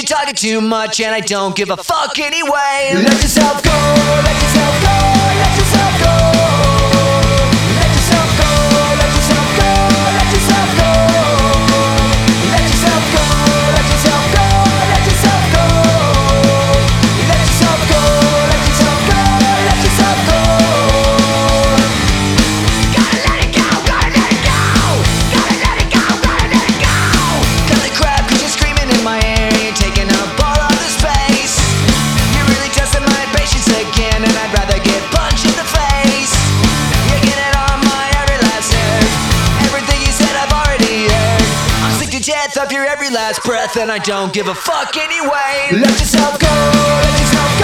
talking too much and I don't give a fuck anyway. Let yourself go, let yourself go, let yourself go. Let yourself go, let yourself go, let yourself go. Let yourself go, let yourself go, let yourself go. Let yourself go, let yourself go, let yourself go. Gotta let it go, gotta let it go. Gotta let it go, gotta let it go. Cut the crap cause you're screaming in my ear. You're taking up all of the space. You're really testing my patience again, and I'd rather get punched in the face. You're getting on my every last nerve. Everything you said I've already heard. I'm sick to death of your every last breath, and I don't give a fuck anyway. Let yourself go, let yourself go.